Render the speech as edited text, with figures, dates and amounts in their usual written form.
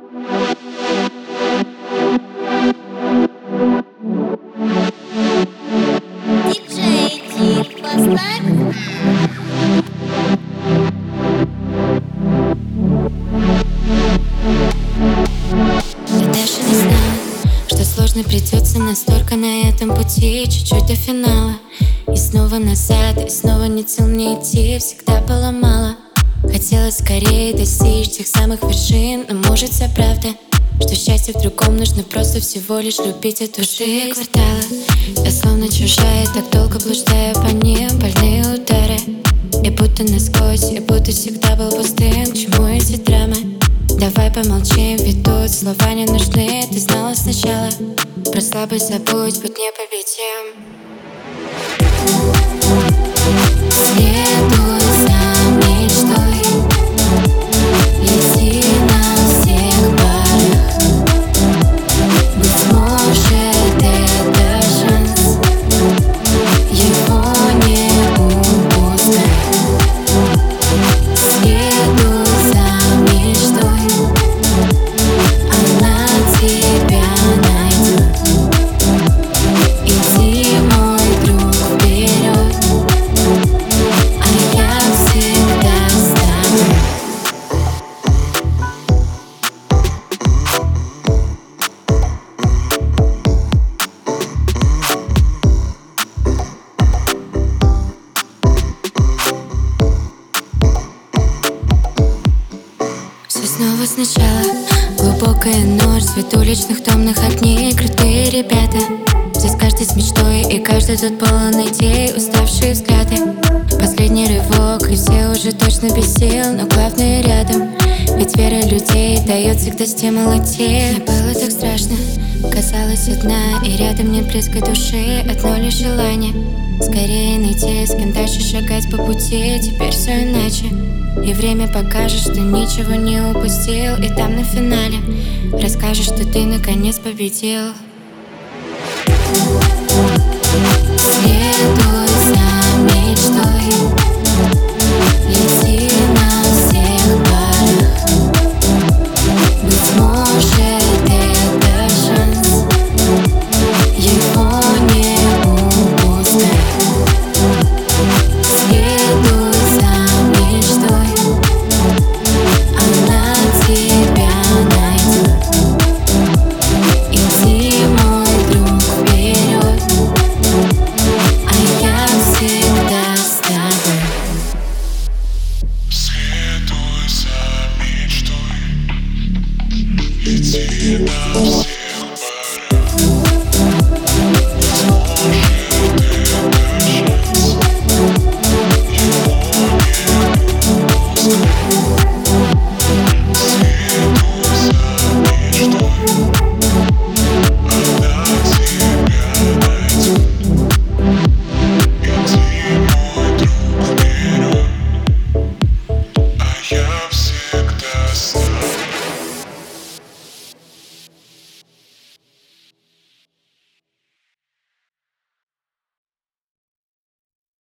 Диджей Тим, поставь. Я даже не знала, что сложно придется настолько на этом пути. Чуть-чуть до финала, и снова назад, и снова нет сил мне идти. Всегда было мало, хотелось скорее достичь тех самых вершин. Но может вся правда, что счастье в другом нужно просто всего лишь любить эту жизнь. Квартала, я словно чужая, так долго блуждаю по ним. Больные удары, и будто насквозь, и будто всегда был пустым. К чему эти драмы? Давай помолчим, ведь тут слова не нужны. Ты знала сначала, про слабость забудь, будь непобедим. Следуй за мечтой, лети на всех парах. Быть может, это шанс, его не упускай. Следуй за мечтой, она тебя найдет. Иди, мой друг, вперед, а я всегда с тобой. Все снова сначала. Глубокая ночь, свет уличных томных огней. Крутые ребята, все с каждой с мечтой, и каждый тут полон идей. Уставшие взгляды, последний рывок, и все уже точно без сил. Но главное рядом, ведь вера людей дает всегда стимул идти. Мне было так страшно, казалось одна, и рядом нет близкой души. Одно лишь желание скорее найти, с кем дальше шагать по пути. Теперь все иначе, и время покажет, что ничего не упустил. И там на финале расскажешь, что ты наконец победил. Следуй за мечтой, лети на всех парах. Быть может, это шанс, его не упускай. Следуй за мечтой, она тебя найдет. Иди, мой друг, вперед, а я всегда с тобой. Следуй за мечтой, лети на все